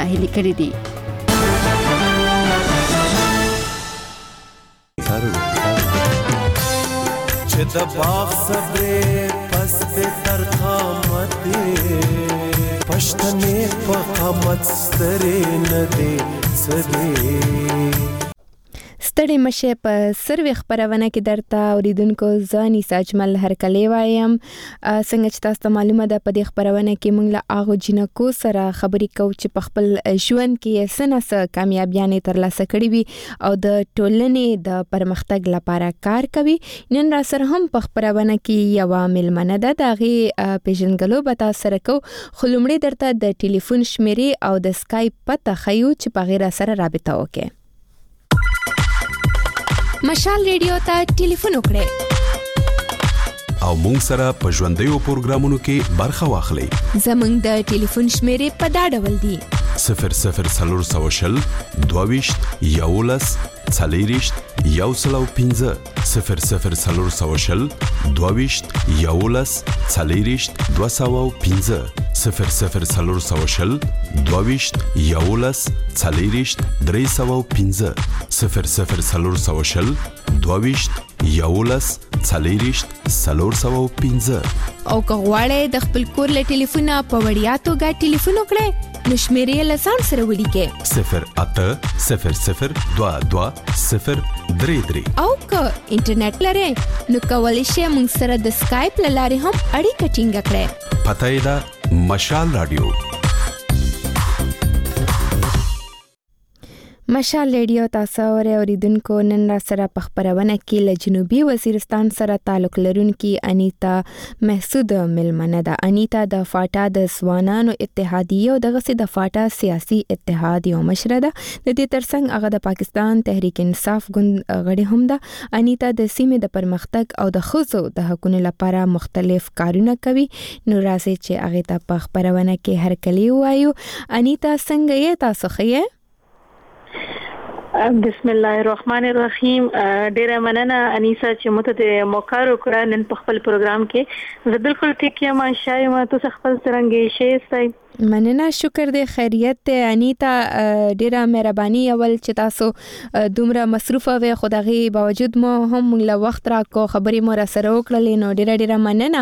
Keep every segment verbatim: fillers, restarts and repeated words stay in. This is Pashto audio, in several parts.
ناهیلي کړي دي. چې د باغ صبرې پس به تر قامتې پښتنې په قامت سترې نه دې څه دې. ستړي مشه په سروي خبرونه کې درته اوریدونکو ځاني ساجمل هرکلی وایم. څنګه چې تاسو ته معلومه ده په دې خبرونه کې موږ له هغو جنکو سره خبرې کوو چې په خپل ژوند کې څه نه څه کامیابیانې ترلاسه کړې وي او د ټولنې د پرمختګ لپاره کار کوي. نن را سره هم په خبرونه کې یوه مېلمنه ده، د هغې پیژندګلو به تاسو سره کوو، خو لومړی درته د ټلیفون شمیرې او د سکایپ پته ښیو چې په هغې را سره رابطه وکړئ. مشال ریډیو ته ټلیفون وکړئ او مونږ سره په ژوندیو پروګرامونو کې برخه واخلئ. زمونږ د ټلیفون شمیرې په دا ډول دي: صفر صفر څلور سوه شل دوه ویشت یولس څلېرویشت یو سل او پنځه صفر صفر څلور سوه شل دوه ویشت یولس څلېرویشت دوه سوه او پنځه صفر صفر څلور سوه شل دوه ویشت یولس څلېرویشت درې سوه او پنځه صفر صفر څلور سوه شل دوه ویشت یولس څلېرویشت څلور سوه او پنځه. او که غواړئ د خپل کور له ټلیفونه په وړیا توګه ټلیفون وکړئ نو شمیرې له ځان سره ولیکئ: صفر اته صفر صفر دوه دوه صفر درې درې. او که انټرنیټ لرئ نو کولی شئ موږ سره د سکایپ له لارې هم اړیکه ټینګه کړئ. پته یې ده مشال رادیو. مشال ریډیو تاسو اوریدونکو نن را سره په خبرونه کې له جنوبي وزیرستان سره تعلق لرونکي انیتا محسود ملمنه ده. انیتا د فاټا د ځوانانو اتحادیه او دغه د فاټا سیاسي اتحاد یو مشره ده. د دې ترڅنګ هغه د پاکستان تحریک انصاف ګوند غړي هم ده. انیتا د سیمې د پرمختګ او د ښځو د حقوقو لپاره مختلف کارونه کوي. نو راځي چې هغه ته په خبرونه کې هرکلی وایو. انیتا څنګه یې تاسو ښه؟ بسم الله الرحمن الرحیم. ډیره مننه انیسا چې مته د موقع وکړه نن په خپل پروګرام کې. زه بالکل ټیک یم، شایم تاسو خپل څنګه شئ؟ مننه، شکر دې، خیریت ته. انیتا ډیره مهرباني اول چې تاسو دومره مصروفه وې، خو دغه باوجود مو هم له وخت راکو خبرې مو را سره وکړلې، نو ډیره ډیره مننه.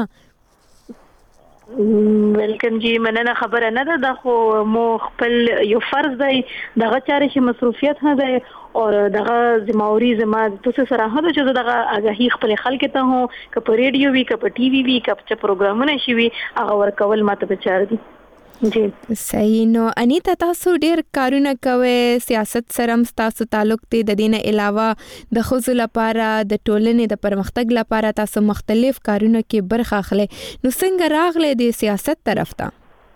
ویلکم جی، مننه خبره نه ده، دا خو مو خپل یو فرض دی، دغه چارې چې مسؤلیت نه دی او دغه ذمہواری زما تاسو سره هدا چې دغه آگاهی خپل خلک ته هو ک په ریډیو وی ک په ټي وي وی ک په پروګرامونه شي وی هغه ورکول ماته به چار دي. جی صحیح. نو انیتا تاسو ډیر کارونه کوي، سیاست سره تاسو تعلق دی، د دینه علاوه د ښځو لپاره د ټولنې د پرمختګ لپاره تاسو مختلف کارونه کې برخه اخلئ. نو څنګه راغله د سیاست طرف ته؟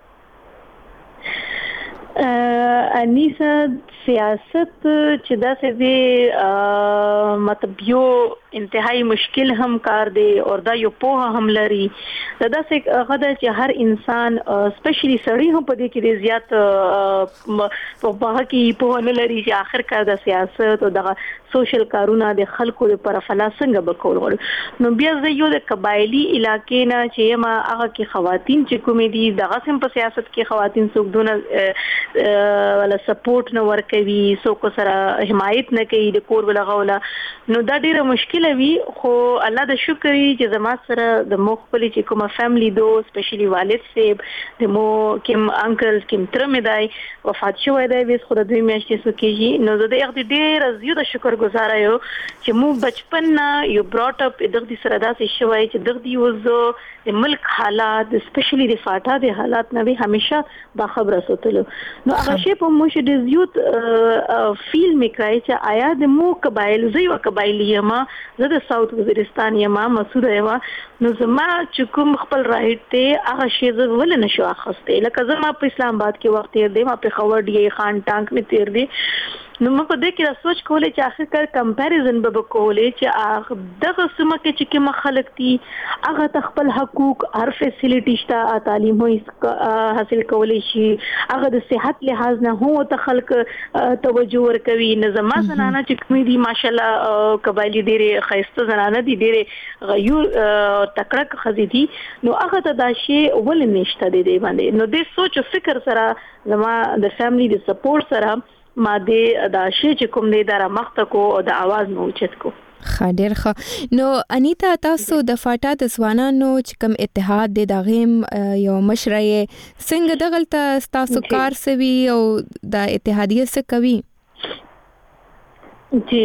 انیسا سیاست چې داسې دی مطلب یو انتهایی مشکل هم کار دی او دا یو پوهه هم لري. دا داسې غدا چې هر انسان سپیشلی سړی هم په دې کې زیات په باغ کې په نه لري چې اخر کار د سیاست او د سوشل کارونه د خلکو لپاره فلا څنګه بکول غواړي. نو بیا زه یو د قبایلی علاقې نه چې ما هغه کې خواتین چې کومې دي دغه سم په سیاست کې خواتین څوک دونه ولا سپورټ نه ورکوي، څوک سره حمایت نه کوي د کور ولغوله، نو دا ډیره مشکل وي. خو الله د شکر چې زما سره د مخبل چې کومه فیملی دو سپیشلی والد سیب د مو کوم انکل کوم تر مې دی وفات شوی دی، وس خو د دوی میاشتې سو کېږي. نو زه د یو ډیر زیات شکر گزار یم چې مو بچپن نه یو براټ اپ دغه سره داسې شوی چې دغه یو د ملک حالات سپیشلی د فاټا د حالات نه به همیشه با خبره ساتلو. نو هغه شی په مو شه د زیات فیل میکای چې آیا د مو قبایل زوی او قبایلی ما زه د ساوث وزیرستان یم، مسعود یم. نو زما چې کوم خپل رائټ ته هغه شی زه ول نه شو اخسته، لکه زما په اسلام آباد کې وخت تیر دی، ما په خور دی خان ټانک می تیر دی. نو موږ په دې کې را سوچ کولې چې اخر کار کمپیریزن به وکولې چې هغه دغه سمه کې چې کوم خلک دي هغه خپل حقوق هر فیسیلیټی شته تعلیم حاصل کولی شي هغه د صحت لحاظ نه هو ته خلک توجه ورکوي نظام زنانه چې کومې دي ماشالله قبایلی ډېرې خیسته زنانه دي ډېرې غیور تکړه خزي دي نو هغه ته دا شی ول نشته دی باندې نو د سوچ او فکر سره زما د فیملی د سپورټ سره ما دې دا شی چې کوم دې دره مخته کو او د आवाज نو چت کو خاطر خ نو انیتا تاسو د فاټا د ځوانانو چې کوم اتحاد د دغیم یو مشرعه څنګه دغلت تاسو کار سوي او د اتحادیه څخه کوي جی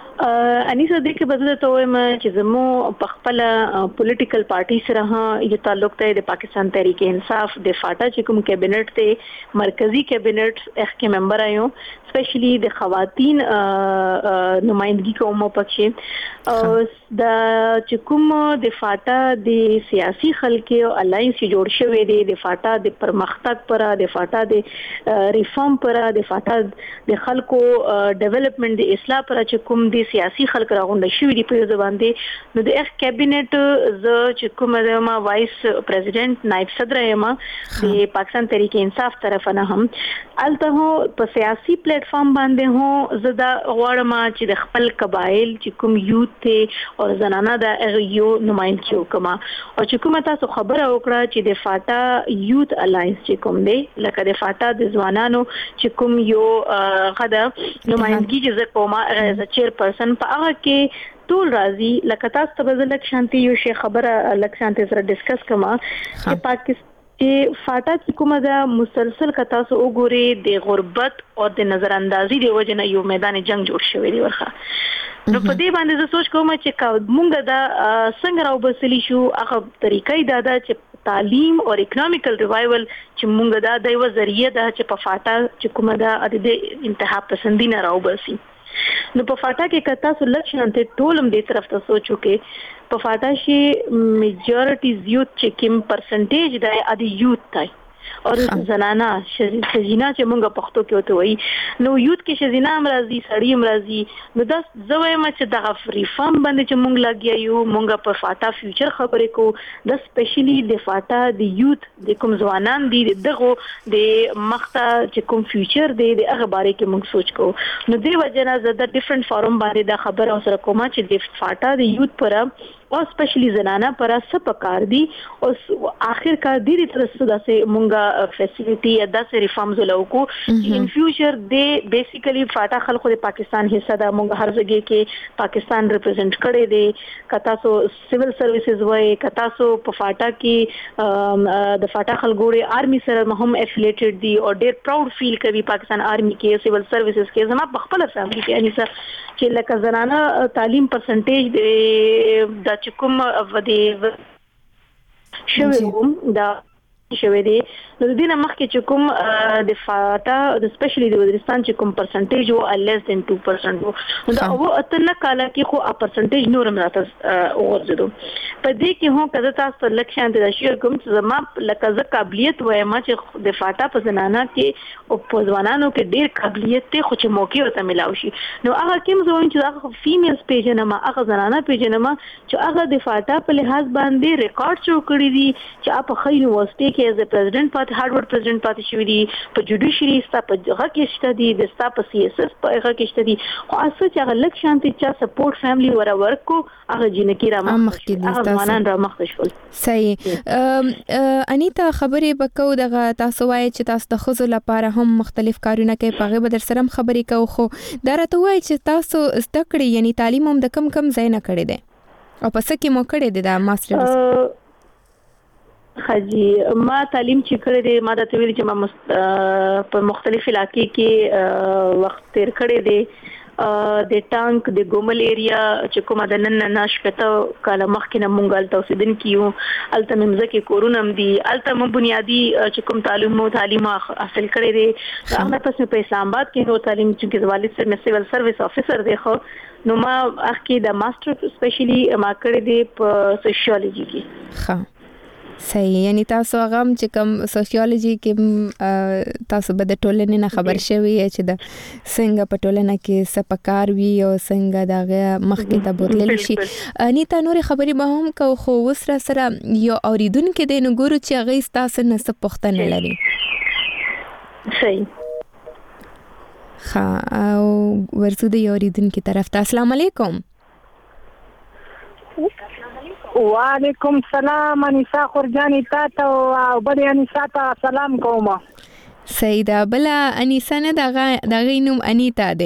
انیسه د کې بدله ته وایم چې زمو په خپل پولیټیکل پارټي سره ها یو تعلق ته د پاکستان تحریک انصاف د فاټا چې کوم کابینټ ته مرکزی کابینټ اخ کې ممبر ایو سپیشلی د خواتین نمائندګي کومه پکې د چې کوم د فاټا د سیاسي خلک او الاینس جوړ شوی دی د فاټا د پرمختګ پر د فاټا د ریفارم پر د فاټا د خلکو ډیولپمنٹ د اصلاح پر چې کوم د سیاسي خلک راغونډ شوی دی په ځوان دي نو د اخ کابینټ ز چې کوم د ما وایس پریزیډنٹ نائب صدر یم د پاکستان تحریک انصاف طرف نه هم الته په سیاسي پلیټ فارم باندې هو زدا غواړم چې د خپل قبایل چې کوم یوت ته او زنانه د یو نمائندګي وکما او چې کومه تاسو خبره وکړه چې د فاټا یوت الاینس چې کوم دی لکه د فاټا د ځوانانو چې کوم یو غدا نمائندګي چې کومه از چیر پرسن په هغه کې ټول راځي لکه تاسو ته به لک شانتي یو شی خبره لک شانتي سره ډیسکس کما چې پاکستان چې فاټا چې کومه دا مسلسل کتا سو وګوري د غربت او د نظر اندازي دی وجنه یو میدان جنگ جوړ شوی دی ورخه نو په دې باندې زه سوچ کوم چې مونږ دا څنګه راو بسلی شو هغه طریقې دا دا چې تعلیم او اکونومیکل ریوایول چې مونږ دا د یو ذریعہ دا چې په فاټا چې کومه دا د انتها پسندی نه راو بسی نو په فاټا کې کتا سو لکشن ته ټولم دې طرف ته سوچو کې په فاټا شي میجورټیز یوت چې کوم پرسنټیج دی ا د یوت دی او زنانا شزینا چې مونږ پښتو کې وته وای نو یوت کې شزینا امراضي سړی امراضي نو دا زوی ما چې د ریفارم باندې چې مونږ لګیا یو مونږ په فاټا فیوچر خبرې کو د سپیشلی د فاټا د یوت د کوم ځوانان دي دغه د مخته چې کوم فیوچر دی د هغه باره کې مونږ سوچ کو نو دې وجنه زه د ډیفرنٹ فارم باندې دا خبره سره کوم چې د فاټا د یوت پر او سپیشلی زنانه پر څه پکار دي او اخر کار دې ترڅو داسې مونږه فیسیلیټي یا داسې ریفارمز لوکو ان فیوچر دې بیسیکلی فاټا خلکو د پاکستان حصہ دا مونږ هر ځای کې پاکستان ریپرزینټ کړي دي کتا سو سیول سرویسز وای کتا سو په فاټا کې د فاټا خلګوري آرمي سره هم افیلیټډ دي او ډېر پراود فیل کوي پاکستان آرمي کې سیول سرویسز کې زما په خپل فیملی کې اني سره چې لکه زنانه تعلیم پرسنټیج د چې کوم ودی شوی هم دا شوی دی نو د دې مخکې چې کوم د فاټا د سپیشلی د وزیرستان چې کوم پرسنټیج او لیس دین two percent نو دا او اتنه کاله کې خو ا پرسنټیج نور مراته ورزدو په دې کې هو کده تاسو لکشان د شیر کوم چې زما لکه ز قابلیت وای ما چې د فاټا په زنانه کې او په ځوانانو کې ډیر قابلیت ته خو چې موقع ورته ملاوي شي نو هغه کوم ځوان چې هغه فیمیلز پیژنه ما هغه زنانه پیژنه ما چې هغه د فاټا په لحاظ باندې ریکارډ شو کړی دي چې په خې یونیورسيټي کې از پریزیډنٹ پات هارورډ پریزیډنٹ پات شوی دی په جوډیشری ستا په هغه کې شته دي د ستا په سی اس اس په هغه کې شته دي خو اسه چې هغه لک شانتي چې سپورټ فیملی ور ورک کو هغه جنکی را مخکې هغه ځوانان را مخکې شول صحیح انیتا خبرې وکاو دغه تاسو وایي چې تاسو د خزو لپاره هم مختلف کارونه کوي په هغه بدر سره خبرې کوو خو دا راته وایي چې تاسو زده کړې یعنی تعلیم هم د کم کم ځای نه کړی دی او پس کې مو کړی دی د ماسترز خاجي ما تعلیم چې کړی دی ما د تویل چې ما په مختلف علاقې کې وخت تیر کړی دی د ټانک د ګومل ایریا چې کومه د نن ناش پته کاله مخکې نه مونږ الته اوسیدن کیو الته ممزه کې کورونم دی الته مو بنیادی چې کوم تعلیم او تعلیم حاصل کړی دی هغه پس په اسلام آباد کې نو تعلیم چې والد سره سیول سرویس افیسر دی خو نو ما اخ کې د ماستر سپیشلی ما کړی دی په سوشیولوژي کې ها صحیح، یعنی تاسو هغه هم چې کوم سوشیولوژي کې تاسو به د ټولنې نه خبر شوي چې د څنګه په ټولنه کې څه پکار وي او څنګه دغه مخکې ته بوتللی شي. انیتا نورې خبرې به هم کوو، خو اوس را سره یو اورېدونکی دی، نو ګورو چې هغوی ستاسو نه څه پوښتنه لري. صحیح. ښه، او ورځو د یو اورېدونکي طرف ته. السلام علیکم. وعلیکم سلام انیسا خورجانی تا ته او بلې انیسا ته سلام کوم. صحیح ده، بله انیسا نه د هغې نوم انیتا دی.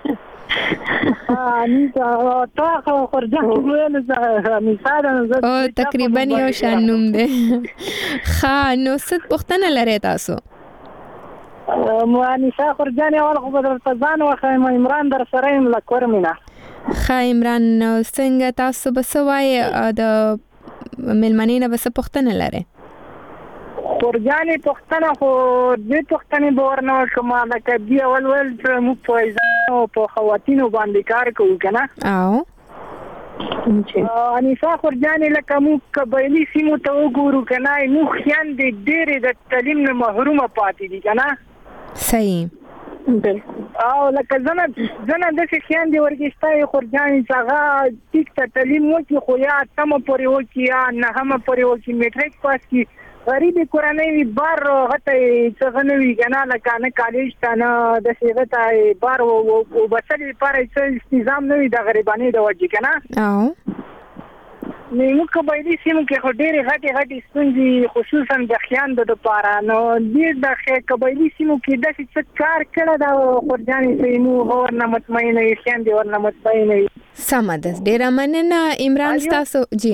انیتا تا خورجانی ویل انیسا ده، او تقریبا یو شان نوم دی. ښه، نو څه پوښتنه لرئ تاسو؟ مو انیسا خورجانی اول خو به درته ځان وښیم، عمران در سره یم له کورمینه. ښه عمران، څنګه تاسو به څه وایې، د مېلمنې نه به څه پوښتنه لرئ؟ خورجانې پوښتنه خو دې پوښتنې به ورنه وکړم، لکه دې اول ویل چې موږ په ایزانو په خواتینو باندې کار کوو که نه. او انیسا خورجانې لکه موږ قبایلي سیمو ته وګورو که نه، موږ خویندې ډېرې د تعلیم نه محرومه پاتې دي که نه. صحیح. او لکه زنه زنه داسې خویندې ورکې شته خورجانې چې هغه ټیک ته تعلیم وکړي، خو یا اتمه پورې وکړي یا نهمه پورې وکړي، میټریک پاس کړي، غریبې کورنۍ وي، بار هغه ته څه ښه نه وي که نه، لکه نه کالج ته نه داسې هغه ته بار وبسلې لپاره څه نظام نه وي د غریبانۍ د وجې که نه. او نو موږ قبایلي سیمو کې خو ډېرې غټې غټې ستونزې خصوصا د خویندو دپاره، نو دې د قبایلي سیمو کې داسې څه کار کړی ده خورجانې چې موږ ورنه مطمئنه وي، خویندې ورنه مطمئنه وي. سمه ده، ډېره مننه عمران ستاسو. جی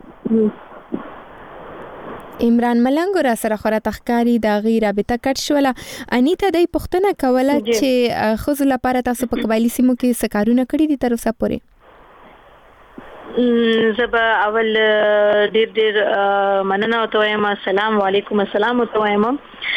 عمران ملنګ را سره خورا تخکاری د غیر رابطه کټ شوله. انیتا دای پوښتنه کوله چې ښځو لپاره تاسو په قبایلي سیمو کې څه کارونه کړي دي تر اوسه پورې؟ زبا اول ډیر ډیر مننه او توایم السلام علیکم السلام او توایم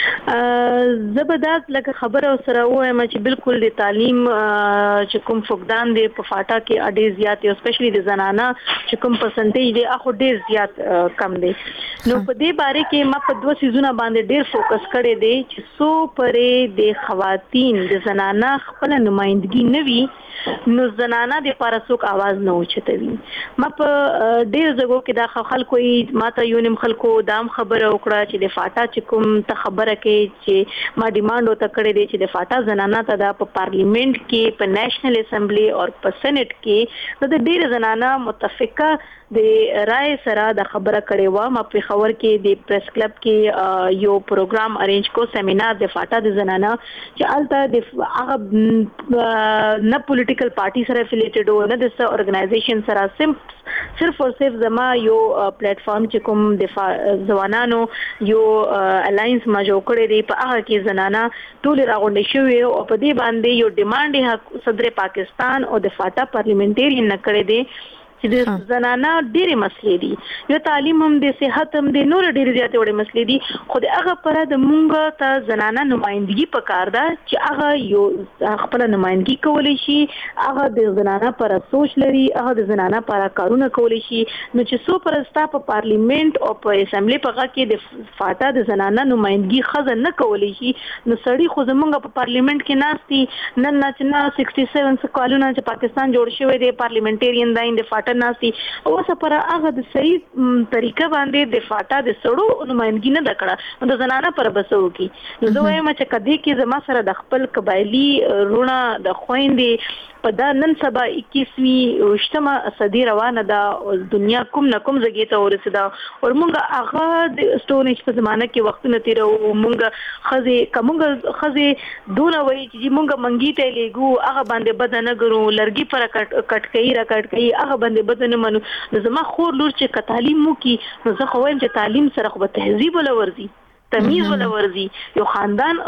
زبردست لکه خبره سره وایم چې بالکل د تعلیم چې کوم فقدان دی په فاټا کې اډیر زیات او سپیشلی د زنانه چې کوم پرسنټیج دی اخو ډیر زیات کم دی. نو په دې باره کې ما په دوه سيزونه باندې ډیر فوکس کړی دی چې سو پرې د خواتین د زنانه خپل نمائندګي نوي، نو زنانه د پارسوک आवाज نه اوچتوي. ما په ډیر ځګو کې دا خلکو یې ماته یو نیم خلکو دام خبره وکړه چې د فاټا چې کوم ته خبره کې چې ما ډیماند وته کړی دی چې د فاټا زنانه ته د په پارلیمنت کې په نېشنل اسمبلی او په سېنات کې د ډیر زنانه متفقه د رائے سره د خبره کړې و. ما په خبر کې د پریس کلب کې یو پروګرام ارینج کو سیمینار د فاټا د زنانه چې الته د هغه نه پولیټیکل پارټي سره افیلیټډ و نه د څه اورګنایزیشن سره، صرف او صرف زما یو پلیټ فارم چې کوم د ځوانانو یو الاینس ما جوړ کړی دی، په هغه کې زنانه ټول راغونډې شوې او په دې باندې یو ډیماند صدر پاکستان او د فاټا پارلیمنټریان نه کړی دی چې د زنانه ډېرې مسلې دي، یو تعلیم هم د صحت هم د نور ډېرې زیاتې وړې مسلې دي، خو د هغه پر د مونږ ته زنانه نمائندګي پکار ده چې هغه یو خپل نمائندګي کولی شي، هغه د زنانه پر سوچ لري، هغه د زنانه پر کارونه کولی شي. نو چې سو پرستا په پارلیمنت او په اسمبلی په هغه کې د فاټا د زنانه نمائندګي خزه نه کولی شي، نو سړی خو زمونږ په پارلیمنت کې ناستي نن نه چې نه سکسټي سیون کالونه چې پاکستان جوړ شوی دی پارلیمنټریان دا د فاټا ناسي او سپر هغه د صحیح طریقه باندې د فاټا د سړو نمائندګي نه دکړه د زنانه پر بسو کی. نو زه وایم چې کدی کې زما سره د خپل قبایلی رونه د خويندې په دا نن سبا اکیسوي وشتمه صدی روانه ده دنیا کوم نه کوم زګی ته ورسېده او مونږ هغه د سټونیج په زمانه کې وختونه تیرو، مونږ خزه کومه خزه دونه وای چې مونږ منګی ته لګو هغه باندې بدنه ګرو لرګي پر کټ کټکې را کټکې هغه باندې بدنه منو. نو زما خور لور چې تعلیم مو کی نو زه خو وایم چې تعلیم سره خو به تهذیب ولا ورزي تمیز ولا ورزي یو خاندان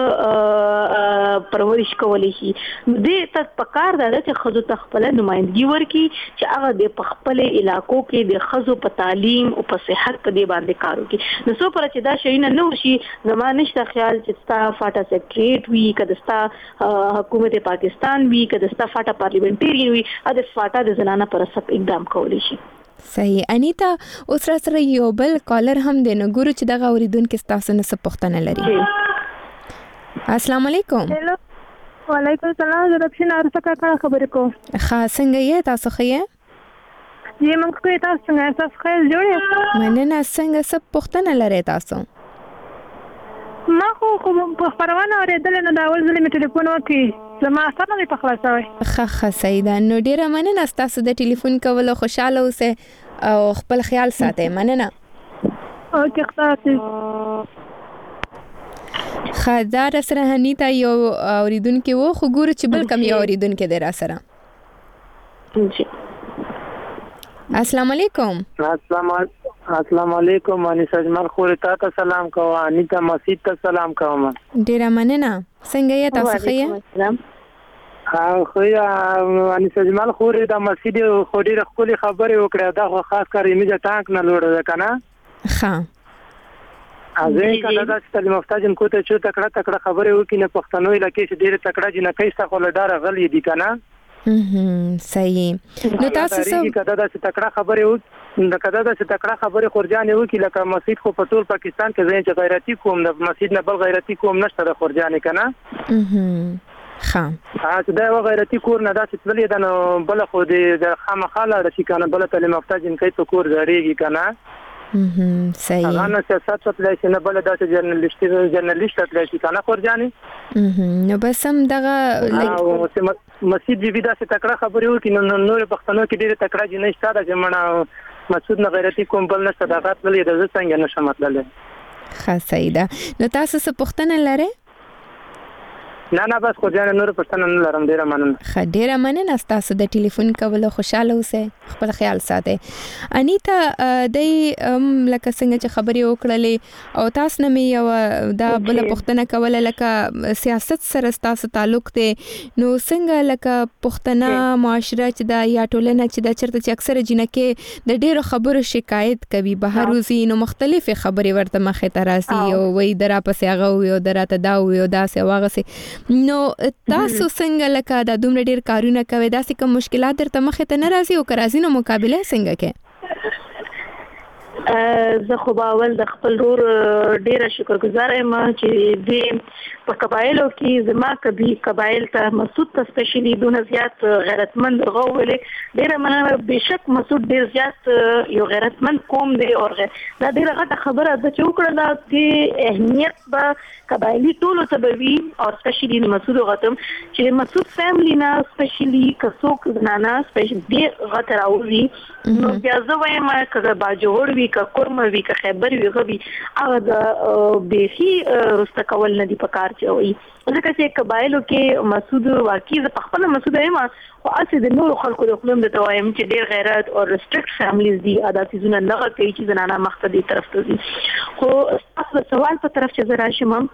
پرورش کولی شي. دې ته پکار ده چې خزو تخپل نمائندګي ورکي چې هغه د خپل علاقو کې د خزو په تعلیم او په صحت په دې باندې کار وکړي. نو څو پر چې دا شي نه نو شي زمانه شته خیال چې ستا فاټا سیکریټ وی کده ستا حکومت پاکستان وی کده ستا فاټا پارلیمنټری وی ا د فاټا د زنانه پر سب اقدام کولی شي. صحیح. انیتا اوس را سره یو بل کالر هم دی، نو ګورو چې دغه اوریدونکو ستاسو نه څه پوښتنه لري. السلام علیکم. هلو وعلیکم السلام. زه د پښین ارسه کاکړه خبرې کوم. ښه څنګه یې تاسو ښه یې؟ یې موږ کوی تاسو څنګه تاسو خیر جوړې؟ مننه. څنګه څه پوښتنه لرئ تاسو؟ ما خو خو په خبرونه اورېدل نو دا اول ځل مې ټلیفون وکړ، زما اثر نه په خلاصوي. ښه ښه صحیح ده. نو ډیره مننه ستاسو د ټلیفون کولو، خوشاله اوسئ او خپل خیال ساتئ. مننه. اوکې خدای ښه. دا را سره انیتا یو اوریدونکي و، خو ګورو چې بل کوم یو اوریدونکي دی را سره. السلام علیکم. السلام السلام علیکم. انیسا اجمل خوري ته سلام کوم. انیتا مسجد ته سلام کوم. ډیره مننه. څنګه یې تاسو ښه یې؟ ها خو یا انیسا اجمل خوري د مسجد خو ډیره خولي خبرې وکړه، دا خو خاص کار یې مې ټانک نه لوړ ده کنه. ښه. ازې کله دا چې تعلیم یافته جن کوته چې تکړه تکړه خبرې وکړي نه پښتنو علاقې چې ډیره تکړه جن کیسه خو لډاره غلې دي کنه. هم صحیح. نو تاسو څه کده دا چې تکړه خبرې وکړي د کده دا چې تکړه خبرې خورجانې وکړي، لکه مسجد خو په ټول پاکستان کې زین چې غیرتی کوم د مسجد نه بل غیرتی کوم نشته د خورجانې کنه. هم ښه. ها چې دا غیرتی کور نه دا چې تللی ده نو بل خو د خامخاله د شي کنه بل تعلیم یافته جن کوي په کور ځړېږي کنه. هم صحیح. هغه نه سیاست تللی شي نه بل دا چې جرنالست جرنالست تللی شي کنه خورجانې. نو بس هم دغه مسجد بي بي دا چې تکړه خبرې وکړي نو نور پښتنو کې ډېر تکړه جن نشته دا چې مړه مسعود نه غیرتی کوم بل نشته دا غاتلې د څنګه نشه مطلب. ښه صحیح ده. نو تاسو څه پوښتنه لرئ؟ نه نه بس خو ځان نور پښتنه نه لرم. ډیره مننه. ښه ډیره مننه ستاسو د ټلیفون کولو، خوشاله اوسئ، خپل خیال ساتئ. انیتا د لکه څنګه چې خبرې وکړلې او تاسو نه مې یو دا بل پوښتنه کوله لکه سیاست سره تاسو تعلق دی، نو څنګه لکه پښتنه معاشره چې دا یا ټولنه چې دا چرته چې اکثره جنکه د ډیرو خبرو شکایت کوي بهر وزي، نو مختلفه خبرې ورته مخې ته راځي او وای درا پسې هغه یو دراته دا یو داسې واغسه. نو تاسو څنګه لکه دا دومره ډیر کارونه کوي، داسې کوم مشکلات درته مخې ته نه راځي او که راځي نو مقابله څنګه کوي؟ زه خو به اول د خپل ورور ډیره شکرګزار یم چې دوی په قبایلو کې زما کبي قبایل ته مسعود ته سپیشلی دونه زیات غیرتمند غوولې ډیره مننه. بشک مسعود ډیر زیات یو غیرتمند قوم دی او دا ډیره غټه خبره ده چې وکړه دا چې اهمیت به قبایلی ټولو ته به وي او سپیشلی مسعود غتم چې مسعود فیملی نه سپیشلی کڅوک زنانه سپیشلی ډیر غټه راوځي نو بیا زه وایم که باجوړ وي که کورم وي که خیبر وي غوي هغه د بیخي رسته کول نه دی پکار چوي. ځکه چې قبایلو کې مسعود واقعي ز خپل مسعود یم خو اصل د نور خلکو د خپل د توایم چې ډیر غیرت او ریسټریکټ فیملیز دي عادتي زونه نه کوي چې زنانه مختدي طرف ته دي. خو تاسو سوال په طرف چې زرا شمم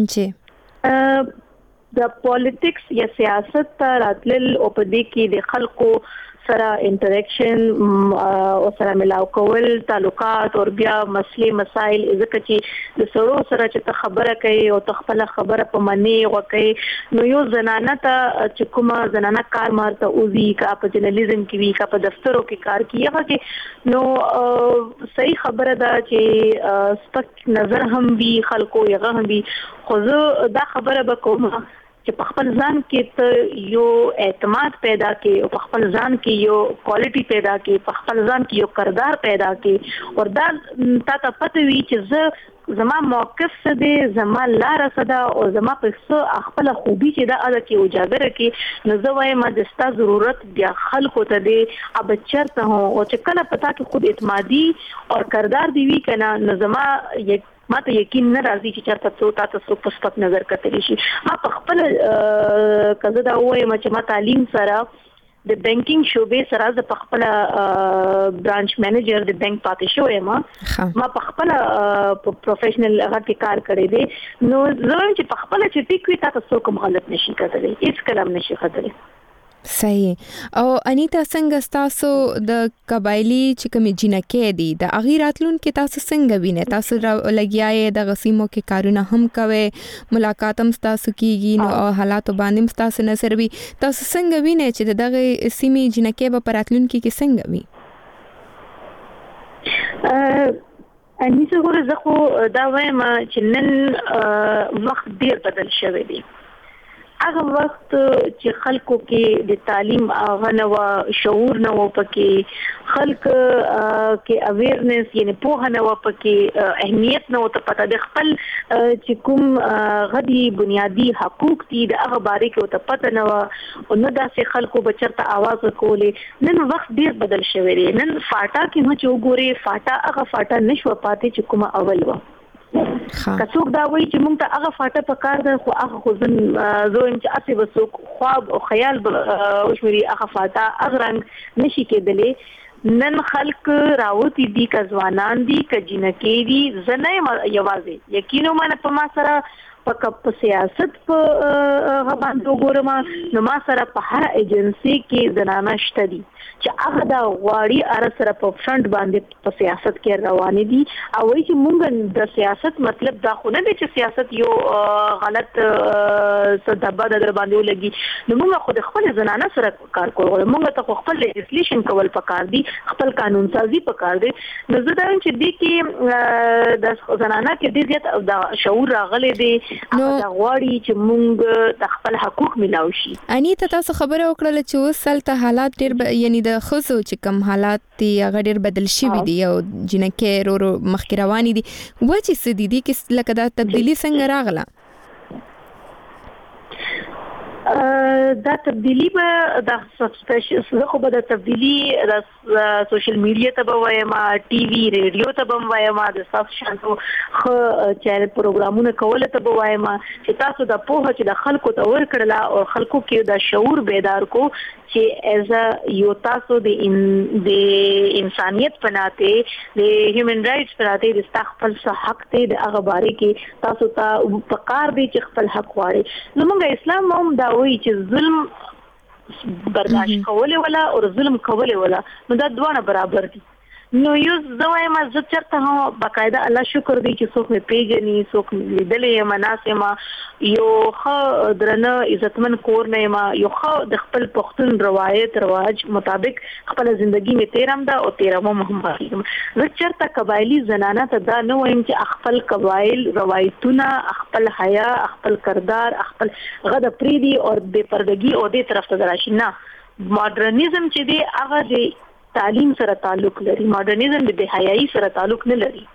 چې د پالیټکس یا سیاست ته راتلل او په دې کې د خلکو سره انټریکشن او سره ملاو کول تعلقات او بیا مسلې مسائل ځکه چې د سړو سره چې خبره کوي او خپل خبره په منی وکړي نو یو زنانه ته چې کومه زنانه کار مارته اوزي کا په جرنالیزم کې وی کا په دفترو کې کار کوي هغه کې نو صحیح خبره ده چې سپک نظر هم وی خلکو یغه هم وی خو دا خبره به کومه چې په خپل ځان کې ته یو اعتماد پیدا کې او په خپل ځان کې یو کوالټي پیدا کې په خپل ځان کې یو کردار پیدا کې او دا تا ته پته وي چې زه زما موقف څه دی زما لار څه ده او زما په څه خپل خوبي چې دا اده کې اجازه کې نو زه وایم د ستا ضرورت بیا خلکو ته دی اب چرته هو او چې کله پتا کې خود اعتمادي او کردار دی وی کنه نو زما یک ما ته یقین نه راځي چې چرته څو تاسو څو په سپک نظر کتلی شي. ما په خپل کزه دا وایم چې ما تعلیم سره د بانکینګ شوبې سره د خپل برانچ مینیجر د بانک پاتې شوې ما په خپل پروفیشنل هغه کې کار کړی دی نو زه چې په خپل چې ټیک وي تاسو کوم غلط نشي کولای هیڅ کلام نشي کولای. صحیح. او انیتا څنګه تاسو د قبایلی چې کوم جنکې دي د اغیر راتلون کې تاسو څنګه وینئ تاسو لګیاي د غسیمو کې کارونه هم کوي ملاقات هم تاسو کیږي نو حالات باندې تاسو نظر وي تاسو څنګه وینئ چې دغه سیمې جنکې په راتلون کې څنګه وي؟ انیسه ګوره زه خو دا وایم چې نن وخت ډیر بدل شوی دی. هغه وخت چې خلکو کې د تعلیم هغه نه و، شعور نه و پکې، خلک کې اویرنس یعنی پوهه نه و پکې، اهمیت نه و ته پته د خپل چې کوم غدي بنیادی حقوق دي د هغه باره کې ته پته نه و او نه داسې خلکو بچرته आवाज کولې. نن وخت ډیر بدل شوی دی. نن فاټا کې نو چې وګوري فاټا هغه فاټا نشو پاتې چې کومه اول و. که څوک دا وایي چې موږ ته هغه فاټه په کار ده خو هغه خو زه وایم چې هسې به څوک خواب او خیال به وشمېري هغه فاټه هغه رنګ نشي کېدلی. نن خلک راوتي دي، که ځوانان دي که جنکې دي. زه نه یم یوازې، یقین ومنه په ما سره په سیاست په هغه باندې وګورم نو ما سره په هر ایجنسي کې زنانه شته دي چې هغه دا غواړي اره سره په فرنټ باندې په سیاست کې روانې دي او وایي چې مونږ د سیاست مطلب دا خو نه دی چې سیاست یو غلط څه دبا در باندې ولګي. نو مونږ خو د خپل زنانه سره کار کوو، مونږ ته خو خپل لیجسلیشن کول پکار دي، خپل قانون سازي پکار دي. نو زه دا چې دې کې د زنانه کې ډېر زیات د شعور راغلی دی، نو دا غواړي چې مونږ د خپل حقوق ملاو شي. انیتا تاسو خبره وکړه چې اوس سلته حالات ډېر ب... یعنی د خزو چې کم حالات دي هغه ډېر بدل شوي دي او جنکې ورو مخکې روانې دي. وجې څه دي دي کې لکه دا تبدیلي څنګه راغله؟ دا تبدیلی به د سپیشل خو به د تبدیلی د سوشل میډیا ته به وایم، ټي وي ریډیو ته به وایم، د ساف شانتو خو چینل پروګرامونه کول ته به وایم چې تاسو د پوهه چې د خلکو ته ورکړل او خلکو کې د شعور بیدار کو چې ایز یو تاسو د ان د انسانیت پناته د هیومن رائټس پناته د خپل حق ته د هغه باره کې تاسو ته پکار دی چې خپل حق واړي. زموږ اسلام هم دا وایي چې ظلم برداشت کولای ولا او ظلم کولای ولا نو دا دوه برابر دي. نو یو زوای ما زه چرته هم باقاعده الله شکر دی چې څوک مې پیژني، څوک مې لیدلې مناسه ما یو خو درنه عزتمن کور نه ما یو خو د خپل پښتون روایت رواج مطابق خپل ژوندۍ می تیرم دا او تیرم محمد. زه چرته قبایلی زنانه ته دا نه وایم چې خپل قبایل روایتونه، خپل حیا، خپل کردار، خپل غد پریدي او بے پردگی او دې طرف ته راشي. نه، ماډرنیزم چې دی هغه دی تعلیم سره تعلق لري، ماډرنیزم د حیايي سره تعلق نه لري.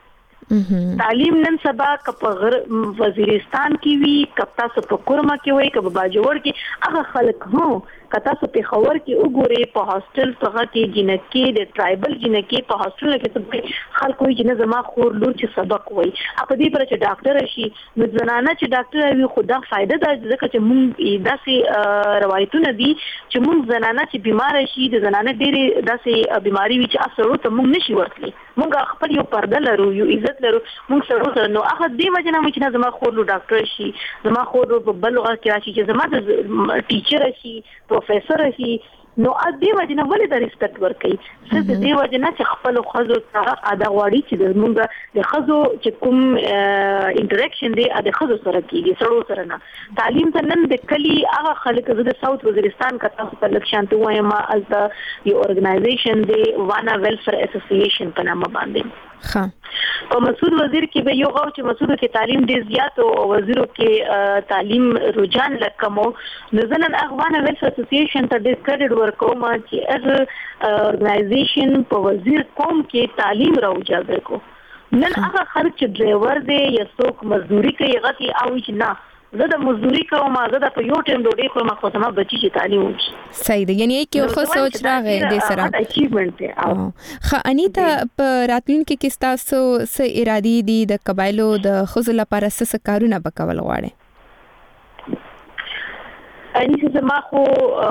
تعلیم نن سبا کپ وزیرستان کې وی، کپ تاسو په کورما کې وای، کپ باجوړ کې هغه خلک هو کتا سو په خبر کې وګوري په هاستل څنګه کې جنکې د ټرایبل جنکې په هاستل کې څه خلک وي چې نه زما خور لور چې سبق وای په دې پر چې ډاکټر شي نو زنانه چې ډاکټر وي خدا فائدہ ده ځکه چې مونږ داسې روایتونه دي چې مونږ زنانه چې بیمار شي د زنانه ډېرې داسې بیماری وي چې اثر ته مونږ نشي ورتلی. مونږ خپل یو پرده لرو، یو عزت لرو، مونږ سره نو هغه دې وجه نه چې زما خور لور ډاکټر شي، زما خور په بلغه کې راشي چې زما د ټیچر شي، پروفیسور شي. نو ا دې وجه نه ولې د ریسپیکټ ورکړي؟ څه دې وجه نه چې خپل خزو ته ادا غواړي چې موږ د خزو چې کوم انټریکشن دی د خزو سره کیږي، سړو سره نه. تعلیم ته نن د کلی هغه خلک زه د ساوث وزیرستان کا تاسو په لکشان ته وایم از د یو ارګنایزیشن دی وانا ویلفیر اسوسییشن په نامه باندې. ها او مسعود وزیر کې به یو غو چې مسعود کې تعلیم ډیر زیات او وزیرو کې تعلیم رجحان لکمو نو زنن اغوانه ویلفیر اسوسییشن ته ډیر کریډټ ورکوم چې از ارګنایزیشن په وزیر قوم کې تعلیم راوځي کو. نن هغه خلک چې ډرایور دی یا څوک مزدوري کوي غتی او چې نه زه د مزدوري کوم، زه د په یو ټیم ډوډۍ خورم خو زما بچی چې تعلیم وکړي. صحیح دی، یعنی یو خو سوچ راغی د سره اچیومنت دی. خو انیتا په راتلونکي کې تاسو څه ارادي دي د قبایلو د خزو لپاره څه کارونه وکول غواړي؟ انیسه زما خو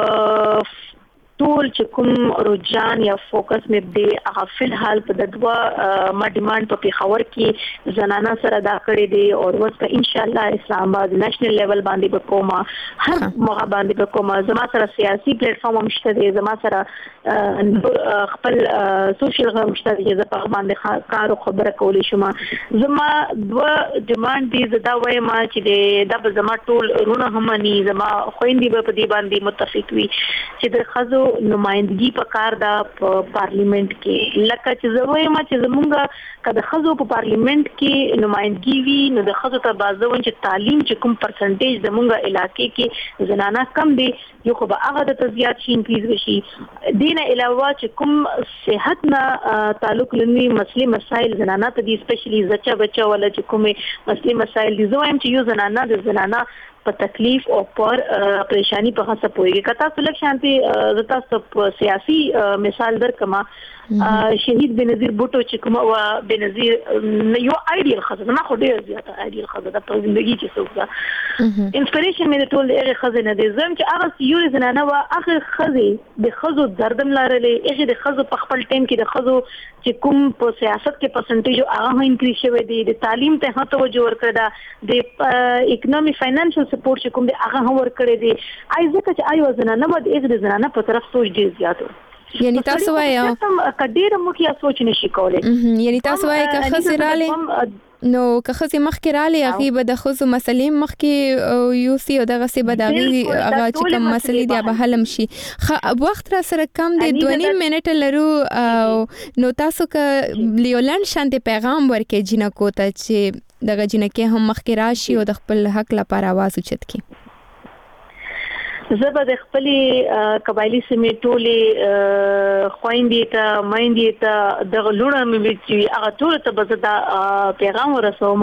ټول چې کوم رجحان یا فوکس مې دی هغه فل حال په دوا ما ډیماند په پیښور کې زنانه سره دا کړې دي او ورسته ان شاء الله اسلام آباد نېشنل لیول باندې به کومه هر موږ باندې به کومه زما سره سیاسي پلیټ فارم هم شته دی، زما سره خپل سوشل هم شته دی چې په باندې کار او خبره کولې شم. زما دوا ډیماند دي زدا وایم چې دا به زما ټول رونه هم ني زما خويندې به په دې باندې متفق وي چې د خزو نمائندګي پکار دا په پارلیمنت کې لکه چې زه وایم چې زمونږ کله خزو په پارلیمنت کې نمائندګي وي نو د خزو ته بازوون چې تعلیم چې کوم پرسنټیج زمونږ علاقې کې زنانه کم دي یو خو به هغه د تزیات شي انکریز وشي دینه علاوه چې کوم صحت نه تعلق لري مسلې مسائل زنانه ته دي سپیشلی زچا بچا ولا چې کومه مسلې مسائل دي زه وایم چې یو زنانه د زنانه په تکلیف او پر پریشانی په خاصه پويږي کته سلک شانتي زتا سب سیاسي مثال در کما شهید بنظیر بوټو چې کوم او بنظیر یو ایډیل خزه ما خو ډیر زیاته ایډیل خزه د په ژوندۍ کې څوک دا انسپریشن مې ټول هغه خزه نه دي زم چې هغه یو زنانه وا هغه خزه د خزو دردم لارلې هغه د خزو په خپل ټیم کې د خزو چې کوم په سیاست کې پرسنټیج هغه انکریز شوی دی د تعلیم ته هڅه توجه ورکړه دا د اکونومي فاینانشل سپورټ چې کوم دی هغه هم ورکړي دي ایزه چې ایو زنانه بد هغه زنانه په طرف سوچ ډیر زیاتو یعنی تاسو وایو کډیر مو کې سوچ نشي کولای یعنی تاسو وایي که خسراله نو که خزي مخکراله هغه به د خزو مسلې مخکې یو سی او دغه سی به دغه هغه چې کوم مسلې دی به حل شي وخت را سره کم دی دوه نیم منټه لرو نو تاسو که لیولند شانت پیغام ورکې جنکو ته چې دغه جنکه هم مخکې راشي او د خپل حق لپاره आवाज اوچت کړي زه به د خپلې قبایلی سیمې ټولې خويندې ته مایندې ته د غلوړه مې چې هغه ټول ته به دا پیغام ورسوم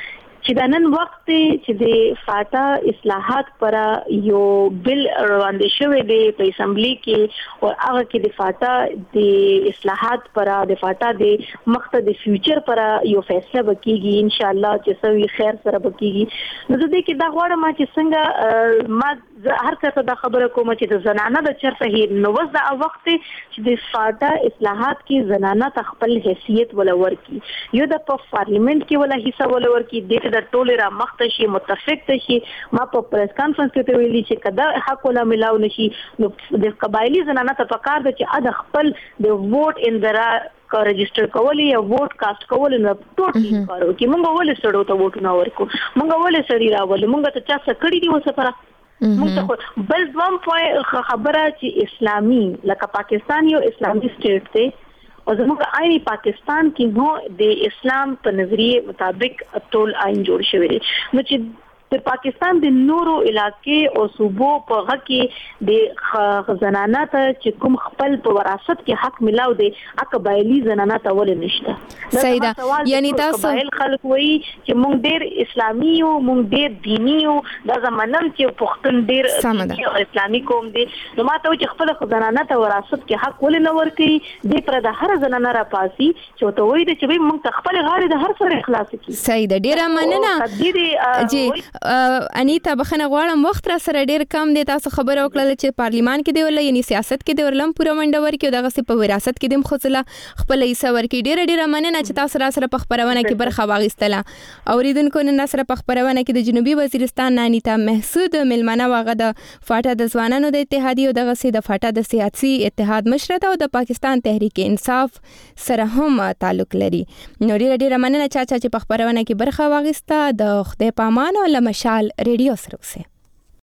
چې د نن وخت چې د فاټا اصلاحات پر یو بل روان دي شوی دی په اسمبلی کې او هغه کې د فاټا د اصلاحات پر د فاټا د مخته د فیوچر پر یو فیصله وکړي ان شاء الله چې سوي خیر سره وکړي نو زه دې کې دا غواړم چې څنګه ما هر څه دا خبره کوم چې د زنانه د چرته هي نو وز دا وخت چې د فاټا اصلاحات کې زنانه تخپل حیثیت ولور کی یو د پارلیمنت کې ولا حصہ ولور کی د د ټول را مخته شي متفق شي ما په پریس کانفرنس کې ویلي چې کدا حق ولا ملاو نشي نو د قبایلی زنانه ته پکار د چې اد خپل د ووټ ان درا کا رجستر کول یا ووټ کاست کول نو ټوټلی کارو کې مونږ ولې سړو ته ووټ نه ورکو مونږ ولې سړی راول مونږ ته چا څه کړی دی وسپره مونږ بل دوم پوینټ خبره چې اسلامي لکه پاکستان یو اسلامي سټیټ دی او زموږ آئینی پاکستان کې نو د اسلام په نظریه مطابق ټول آئین جوړ شوی دی نو چې د پاکستان د نورو علاقې او صوبو په هغه کې د زنانه ته چې کوم خپل په وراثت کې حق ملاو دی قبایلی زنانه ته ولې نشته صحیح ده یعنی تاسو قبایل خلک وایي چې مونږ ډېر اسلامي یو مونږ ډېر دینی یو دا زمونږ چې پښتون ډېر اسلامي قوم دی نو ماته چې خپل زنانه ته وراثت کې حق ولې نه ورکړي د پر د هر زنانه را پاسي چې ته وایي چې مونږ خپل غاړه د هر سره اخلاص کړي صحیح ده ډېر مننه جی انیتا بخنه غواړم وخت را سره ډیر کم دی تاسو خبره وکړه چې پارلیمان کې دی ول یعنی سیاست کې دی ورلم پوره منډه ورکې دغه څه په وراثت کې دیم خصله خپل حصہ ورکې ډیر ډیر مننه چې تاسو را سره په خبرونه کې برخه واغستله اوریدونکو نن سره په خبرونه کې د جنوبي وزیرستان انیتا محسود ملمنه واغه د فاټا د ځوانانو د اتحادیې او دغه څه د فاټا د سیاسي اتحاد مشرته او د پاکستان تحریک انصاف سره هم تعلق لري نو ډیر ډیر مننه چا چې په خبرونه کې برخه واغسته د خدای پامان او لمشال रेडियो सर से